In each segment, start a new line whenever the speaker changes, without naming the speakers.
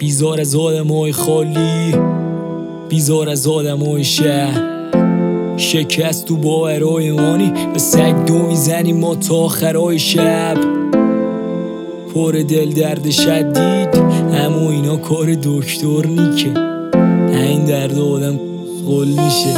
بیزار از آدمای خالی، بیزار از آدمای شهر. شکست تو باورای مانی، به سگ دو میزنیم ما تا آخرای شب. پر دل درد شدید، اما اینا کار دکتر نیکه. این درد آدم قل میشه.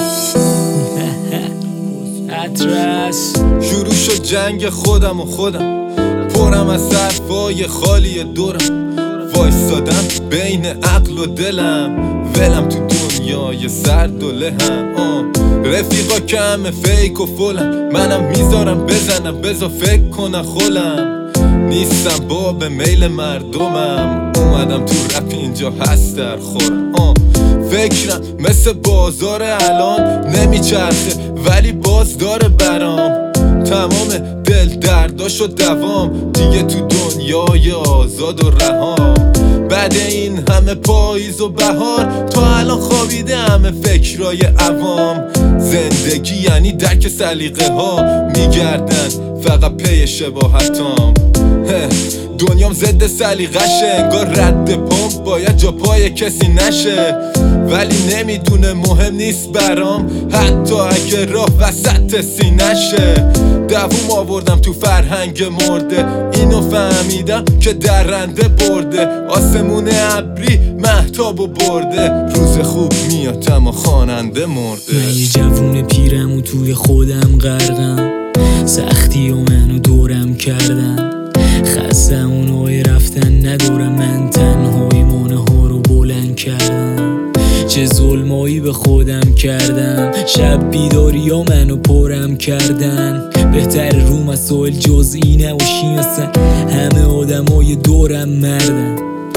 اترس
شروع شد جنگ خودم و خودم، پرم از حرفای خالی دورم. وایستادم بین عقل و دلم، ولم تو دنیای سرد و لهم. رفیقا کم فیک و فلم، منم میذارم بزنم بذار فکر کنم خولم. نیستم باب میل مردمم، اومدم تو رپ اینجا هست در خورم. فکرم مثل بازار الان نمیچرخه ولی باز داره برام. تمام دل درداش و دوام، دیگه تو دنیای آزاد و رهام. بعد این همه پاییز و بهار، تا الان خوابیده همه فکرای عوام. زندگی یعنی درک سلیقه ها، میگردن فقط پی شباهتام. دنیام ضد سلیقشه، انگار رد پمپ باید جا پای کسی نشه. ولی نمیدونه مهم نیست برام، حتی اگه راه وسط سینشه. دووم آوردم تو فرهنگ مرده، اینو فهمیدم که درنده برده. آسمون ابری مهتابو برده، روز خوب میاد اما خواننده مرده.
من یه جوون پیرم و توی خودم غرقم، سختی و منو دورم کردن. خستم اونای رفتن ندارم، من تنهایی مانه ها رو بلند کردم. چه ظلمایی به خودم کردم، شب بیداری ها منو پرم کردن. بهتر رو مسائل جزئی نباشیم، اصلا همه آدمای دورم مردن.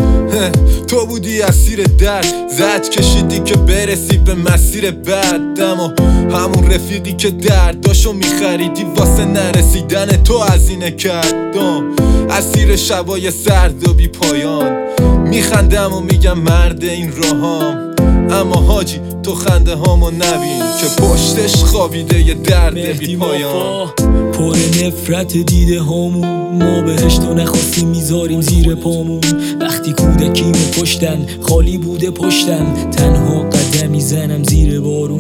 تو بودی اسیر درد، زد کشیدی که برسی به مسیر بعد. اما همون رفیقی که درداشو میخریدی واسه نرسیدن تو هزینه کرد. اسیر شبای سرد و بی پایان، میخندم و میگم مرد این راهام. اما حاجی تو خنده هامو نبین که پشتش خوابیده یه درد بی پایان.
پر نفرت دیده هامون، ما بهشتو نخواستیم میذاریم زیر پامون. وقتی کودکیمو کشتن خالی بوده پشتم، تنها قدم میزنم زیر بارون.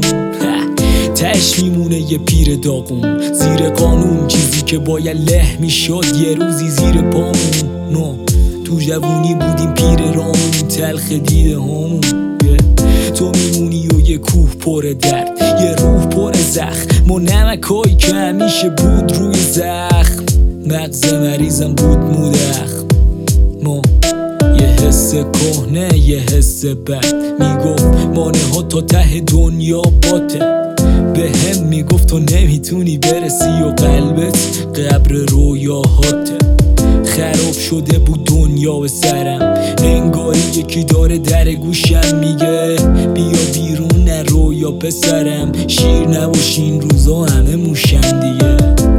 تش میمونه یه پیر داغون زیر قانون، چیزی که باید له میشد یه روزی زیر پامون. تو جوونی بودیم پیر رامون، تلخ دیده هامون. تو میمونی و یه کوه پر درد، یه روح پر زخم. ما نمکایی که همیشه بود روی زخم، مغز مریضم بود مودخ. ما یه حس کهنه یه حس بد، میگفت مانه ها تا ته دنیا باته. به هم میگفت تو نمیتونی برسی و قلبت قبر رویاهاته. خراب شده بود دنیا به سرم، انگاری یکی داره در گوشم میگه بیا بیرون نرو یا پسرم. شیر نباشین روزا همه موشن دیگه.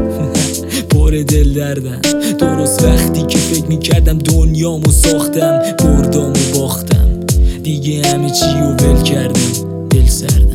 پر دل دردم درست وقتی که فکر میکردم دنیامو ساختم، بردم و باختم دیگه، همه چی رو ول کردم، دل سردم.